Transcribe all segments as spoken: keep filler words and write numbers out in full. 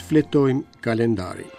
fletojmë kalendarin.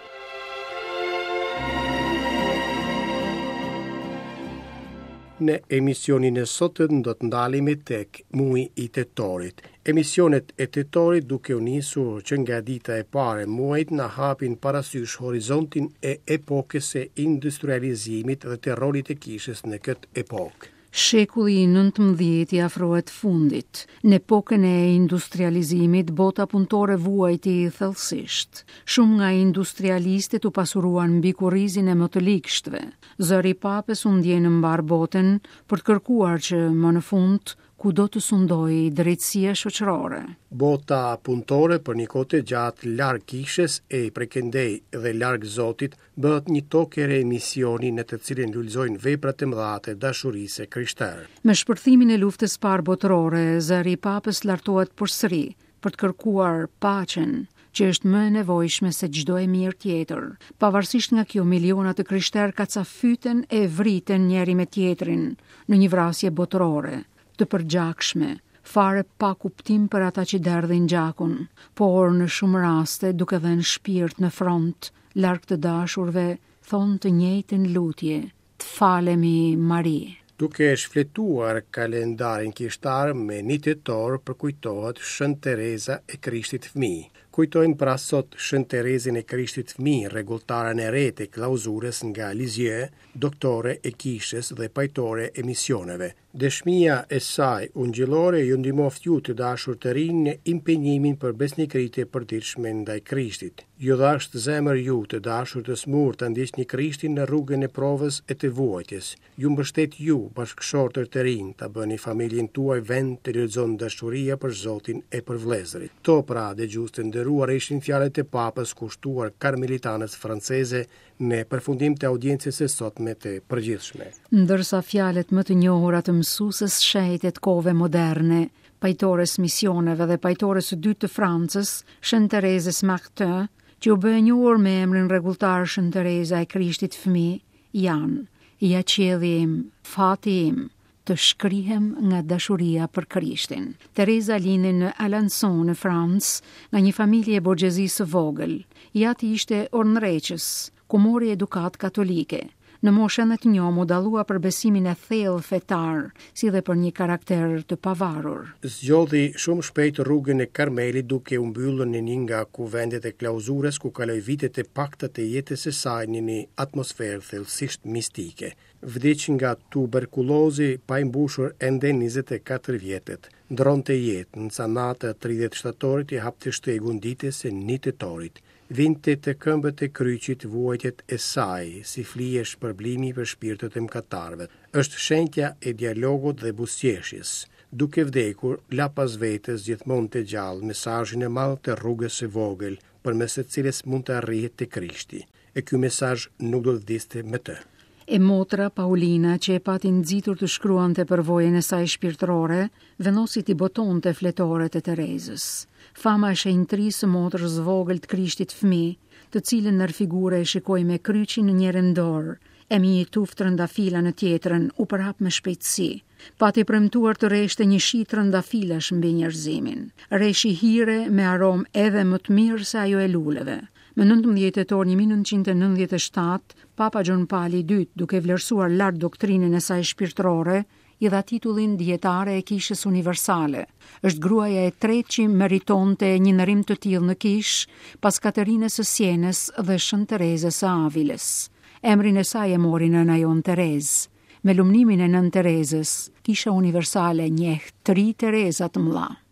Në emisionin e sotëm do të ndalemi tek muaji i tetorit. Emisionet e tetorit duke u nisur që nga dita e parë e muajit na hapin parasysh horizontin e epokës së industrializimit dhe të rolit të kishës në këtë epokë. Shekulli i nëntëmbëdhjetë i afrohet fundit. Në epokën e industrializimit, bota punëtore vuajti thellësisht. Shumë nga industrialistët u pasuruan mbi kurrizin e më të likështve. Zëri i Papës u ndjen në mbar botën për të kërkuar që më në fund kudo të sundojë drejtësia shoqërore. Bota punëtore për një kohë të gjatë larg kishës e prekendej dhe larg Zotit bëhet një tokë e re misioni në të cilin lullzojnë vepra të mëdha të dashurisë krishtere. Me shpërthimin e luftës së parë botërore, zëri i Papës lartohet përsëri për të kërkuar paqen, që është më e nevojshme se çdo e mirë tjetër. Pavarësisht nga kjo, miliona të krishterë kacafyten e vriten njëri me tjetrin në një vrasje botërore të përgjakshme, fare pa kuptim për ata që derdhin gjakun, por në shumë raste duke dhënë shpirt në front, larg të dashurve, thonë të njëjtën lutje, të falemi Mari. Duke shfletuar kalendarin kishtar me një tetor përkujtohet Shën Tereza e Krishtit Fëmijë. Kujtojnë pra sot Shën Terezin e Krishtit Fëmijë, rregulltaren e re të klauzurës nga Lisieux, doktore e kishës dhe pajtore e misioneve. Dëshmia e saj ungjillore ju ndihmoft ju të dashur të rinj në impenjimin për besnikëritë e përditshme ndaj Krishtit. Ju dhasht zemër ju të dashur të smur të ndjeqni Krishtin në rrugën e provës e të vuajtjes. Ju mbështet ju, bashkëshortër të rinj, ta bëni familjen tuaj vend të lexon dashuria për Zotin e për vëllezërit. To pra dëgjues të nderuar ishin fjalët e Papës kushtuar karmelitanës franceze në përfundim të audiencës së sotme të përgjithshme. Ndërsa fjalët më të njohura të mësuesës shehjet kohëve moderne, pajtores misioneve dhe pajtores së dytë të Francës, Shën Terezës Martin, që u bë e njohur me emrin rregulltar Shën Tereza e Krishtit Fëmijë, janë: ja qielli im, fati im, të shkrihem nga dashuria për Krishtin. Tereza lindi në Alençon në Francë nga një familje borgjezisë së vogël. Jati ishte ornreqës, ku mori edukat katolike. Në moshën e të njohur u dallua për besimin e thellë fetar, si dhe për një karakter të pavarur. Zgjodhi shumë shpejt rrugën e Karmelit duke u mbyllur në një nga kuvendet e klauzurës ku kaloi vitet e pakta të jetës së saj në një atmosferë thellësisht mistike. Vdiq nga tuberkulozi pa i mbushur ende njëzet e katër vjetet. Ndronte jetë në natë tridhjetë shtatorit i hapte shtegun ditës së një tetorit. Vinte të këmbët e kryqit vuajtjet e saj, si flije shpërblimi për shpirtët e mëkatarëve. Është shenjtja e dialogut dhe buzëqeshjes. Duke vdekur, la pas vetes gjithmonë të gjallë mesazhin e madh të rrugës së vogël, përmes së cilës mund të arrihet te Krishti. E ky mesazh nuk do të vdiste me të. E motra Paulina, që e pati nxitur të shkruante përvojën e saj shpirtërore, vendosi t'i botonte fletoret e Terezës. Fama e shenjtërisë së motrës vogël të Krishtit Fëmijë, të cilën nër figure e shikoi me kryqin në njërin dorë, e me një tuftë trëndafila në tjetrën, u përhap me shpejtësi. Pati premtuar të rreshte një shi trëndafilash mbi njerëzimin. Reshi hire me aromë edhe më të mirë se ajo e luleve. Më nëntëmbëdhjetë tetor një mijë nëntëqind e nëntëdhjetë e shtatë, Papa Gjon Pali i dytë, duke vlerësuar lart doktrinën e saj shpirtërore, i dha titullin dietare e kishës universale. Është gruaja e tretë që meritonte një ndërim të tillë në kishë, pas Katerinës së Sienës dhe Shën Terezës së Aviles. Emrin e saj e mori nëna jon Terezë. Me lumnimin e nën Terezës, kisha universale njeh tri Tereza të mëdha.